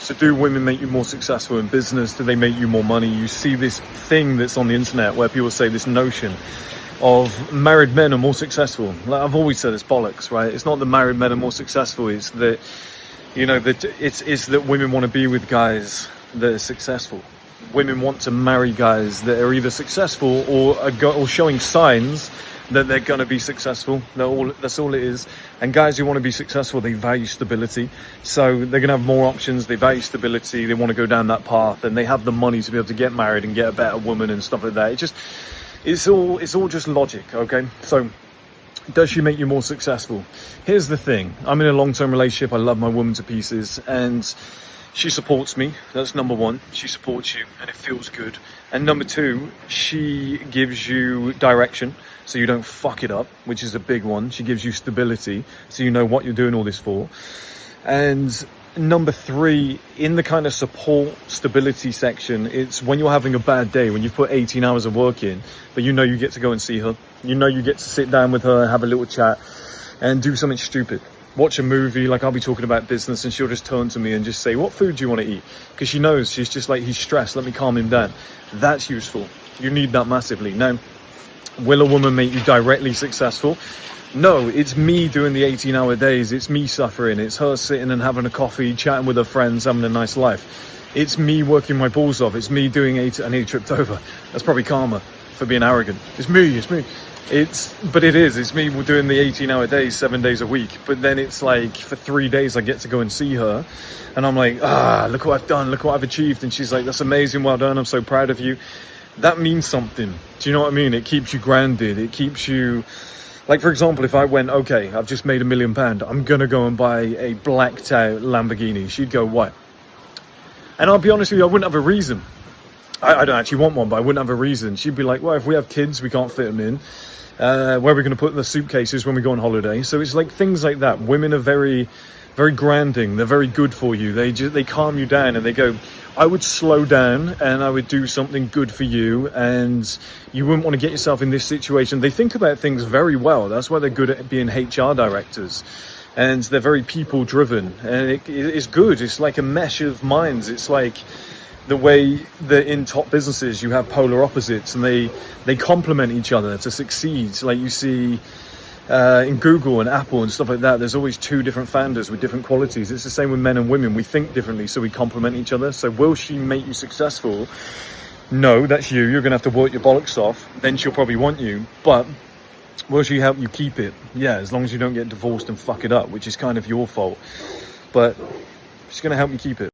So do women make you more successful in business? Do they make you more money? You see this thing that's on the internet where people say this notion of married men are more successful. Like I've always said, it's bollocks, right? It's not that married men are more successful. It's that, you know, that it's that women want to be with guys that are successful. Women want to marry guys that are either successful or showing signs that they're going to be successful. That's all it is. And guys who want to be successful, they value stability. So they're going to have more options. They value stability. They want to go down that path, and they have the money to be able to get married and get a better woman and stuff like that. It's all just logic, okay? So does she make you more successful? Here's the thing. I'm in a long-term relationship. I love my woman to pieces, and she supports me. That's number one. She supports you, and it feels good. And number two, she gives you direction, so you don't fuck it up, which is a big one. She gives you stability, so you know what you're doing all this for. And number three, in the kind of support stability section, it's when you're having a bad day, when you've put 18 hours of work in, but you know you get to go and see her. You know you get to sit down with her and have a little chat and do something stupid. Watch a movie, like I'll be talking about business and she'll just turn to me and just say, what food do you want to eat? Because she knows, she's just like, he's stressed, let me calm him down. That's useful. You need that massively. Now, will a woman make you directly successful? No, it's me doing the 18-hour days. It's me suffering. It's her sitting and having a coffee, chatting with her friends, having a nice life. It's me working my balls off. It's me doing I nearly tripped over. That's probably karma for being arrogant. It's me. But it is. It's me doing the 18-hour days, 7 days a week. But then it's like for 3 days I get to go and see her. And I'm like, look what I've done. Look what I've achieved. And she's like, that's amazing. Well done. I'm so proud of you. That means something. Do you know what I mean? It keeps you grounded. It keeps you... Like, for example, if I went, okay, I've just made £1 million. I'm going to go and buy a blacked out Lamborghini. She'd go, what? And I'll be honest with you, I wouldn't have a reason. I don't actually want one, but I wouldn't have a reason. She'd be like, well, if we have kids, we can't fit them in. Where are we going to put the suitcases when we go on holiday? So it's like things like that. Women are very, very grounding. They're very good for you. They calm you down and they go, I would slow down and I would do something good for you, and you wouldn't want to get yourself in this situation. They think about things very well. That's why they're good at being HR directors, and they're very people driven, and it's good. It's like a mesh of minds. It's like the way that in top businesses you have polar opposites, and they complement each other to succeed. Like you see in Google and Apple and stuff like that, there's always two different founders with different qualities. It's the same with men and women. We think differently, so we complement each other. So will she make you successful? No, that's you. You're going to have to work your bollocks off. Then she'll probably want you. But will she help you keep it? Yeah, as long as you don't get divorced and fuck it up, which is kind of your fault. But she's going to help you keep it.